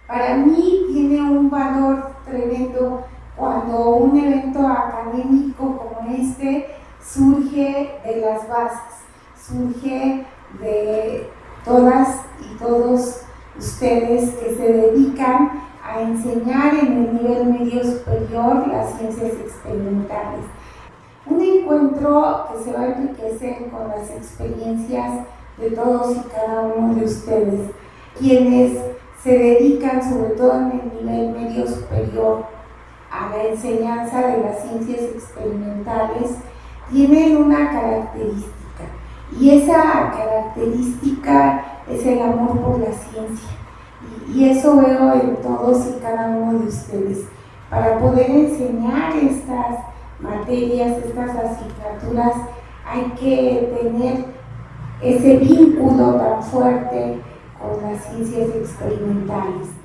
Para mí tiene un valor tremendo cuando un evento académico como este surge de las bases, surge de todas y todos ustedes que se dedican a enseñar en el nivel medio superior las ciencias experimentales. Un encuentro que se va a enriquecer con las experiencias de todos y cada uno de ustedes, quienes se dedican sobre todo en el nivel medio superior a la enseñanza de las ciencias experimentales, tienen una característica, y esa característica es el amor por la ciencia, y eso veo en todos y cada uno de ustedes. Para poder enseñar estas materias, estas asignaturas, hay que tener ese vínculo tan fuerte con las ciencias experimentales.